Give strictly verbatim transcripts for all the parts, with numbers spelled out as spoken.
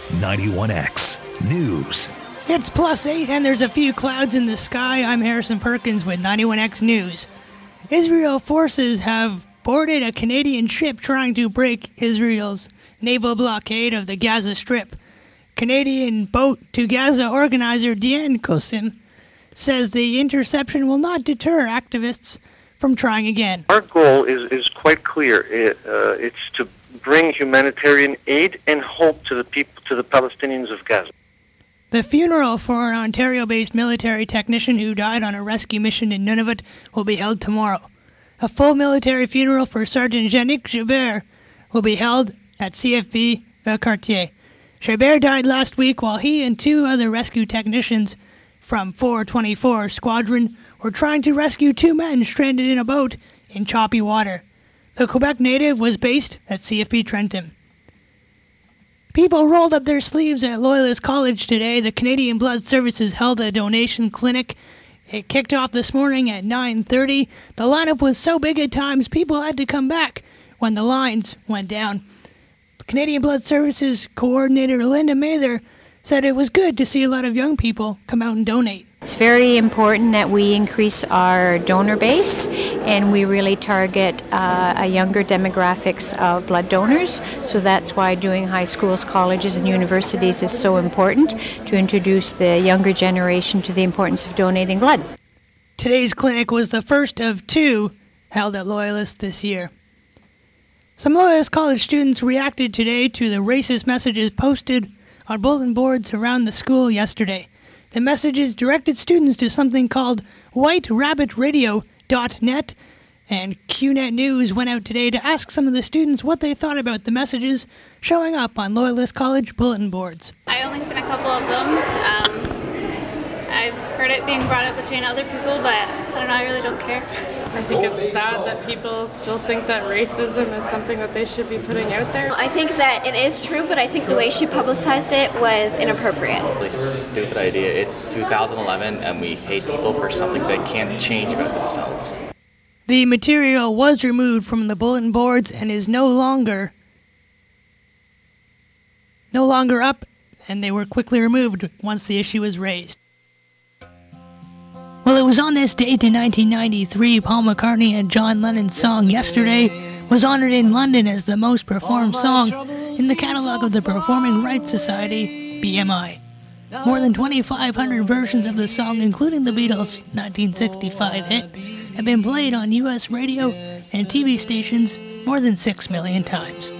ninety-one X News. It's plus eight and there's a few clouds in the sky. I'm Harrison Perkins with ninety-one X News. Israel forces have boarded a Canadian ship trying to break Israel's naval blockade of the Gaza Strip. Canadian boat to Gaza organizer Diane Cosin says the interception will not deter activists from trying again. Our goal is, is quite clear. It, uh, it's to bring humanitarian aid and hope to the people, to the Palestinians of Gaza. The funeral for an Ontario-based military technician who died on a rescue mission in Nunavut will be held tomorrow. A full military funeral for Sergeant Yannick Joubert will be held at C F B Valcartier. Joubert died last week while he and two other rescue technicians from four twenty-four Squadron were trying to rescue two men stranded in a boat in choppy water. The Quebec native was based at C F B Trenton. People rolled up their sleeves at Loyalist College today. The Canadian Blood Services held a donation clinic. It kicked off this morning at nine thirty. The lineup was so big at times, people had to come back when the lines went down. Canadian Blood Services coordinator Linda Mather said it was good to see a lot of young people come out and donate. It's very important that we increase our donor base and we really target uh, a younger demographics of blood donors. So that's why doing high schools, colleges, and universities is so important, to introduce the younger generation to the importance of donating blood. Today's clinic was the first of two held at Loyalist this year. Some Loyalist College students reacted today to the racist messages posted on bulletin boards around the school yesterday. The messages directed students to something called white rabbit radio dot net, and Q net News went out today to ask some of the students what they thought about the messages showing up on Loyalist College bulletin boards. I only seen a couple of them. Um, I've heard it being brought up between other people, but I don't know, I really don't care. I think it's sad that people still think that racism is something that they should be putting out there. I think that it is true, but I think the way she publicized it was inappropriate. Really stupid idea. It's two thousand eleven and we hate people for something they can't change about themselves. The material was removed from the bulletin boards and is no longer no longer up, and they were quickly removed once the issue was raised. Well, it was on this date in nineteen ninety-three, Paul McCartney and John Lennon's song Yesterday was honored in London as the most performed song in the catalog of the Performing Rights Society, B M I. More than twenty-five hundred versions of the song, including the Beatles' nineteen sixty-five hit, have been played on U S radio and T V stations more than six million times.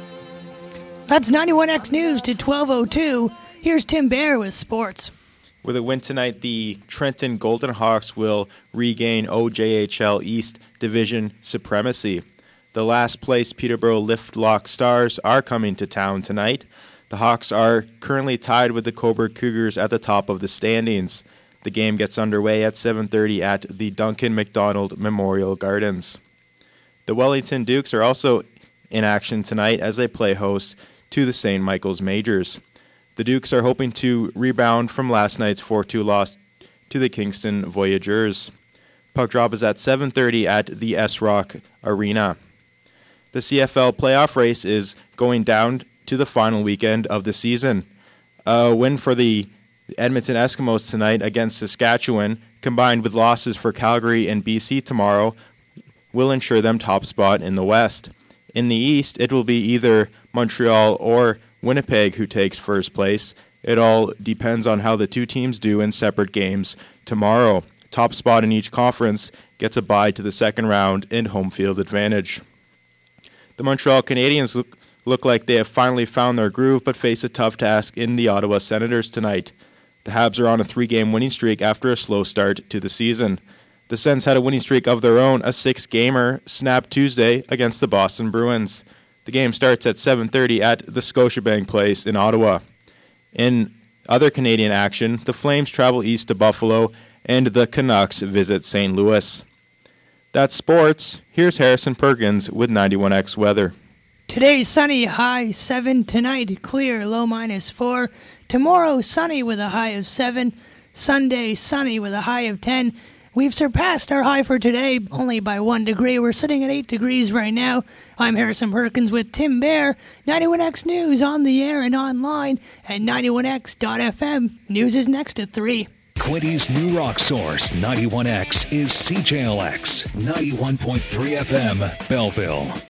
That's ninety-one X News to twelve oh two. Here's Tim Bear with sports. With a win tonight, the Trenton Golden Hawks will regain O J H L East Division supremacy. The last-place Peterborough Liftlock Stars are coming to town tonight. The Hawks are currently tied with the Cobourg Cougars at the top of the standings. The game gets underway at seven thirty at the Duncan MacDonald Memorial Gardens. The Wellington Dukes are also in action tonight as they play host to the Saint Michael's Majors. The Dukes are hoping to rebound from last night's four two loss to the Kingston Voyageurs. Puck drop is at seven thirty at the S-Rock Arena. The C F L playoff race is going down to the final weekend of the season. A win for the Edmonton Eskimos tonight against Saskatchewan, combined with losses for Calgary and B C tomorrow, will ensure them top spot in the West. In the East, it will be either Montreal or Winnipeg who takes first place. It all depends on how the two teams do in separate games tomorrow. Top spot in each conference gets a bye to the second round and home field advantage. The Montreal Canadiens look, look like they have finally found their groove, but face a tough task in the Ottawa Senators tonight. The Habs are on a three-game winning streak after a slow start to the season. The Sens had a winning streak of their own, a six-gamer, snapped Tuesday against the Boston Bruins. The game starts at seven thirty at the Scotiabank Place in Ottawa. In other Canadian action, the Flames travel east to Buffalo, and the Canucks visit Saint Louis. That's sports. Here's Harrison Perkins with ninety-one X weather. Today, sunny, high seven. Tonight, clear, low minus four. Tomorrow, sunny with a high of seven. Sunday, sunny with a high of ten. We've surpassed our high for today only by one degree. We're sitting at eight degrees right now. I'm Harrison Perkins with Tim Bear. ninety-one X News on the air and online at ninety-one x dot f m. News is next at three. Quinty's new rock source, ninety-one X, is C J L X, ninety-one point three F M, Belleville.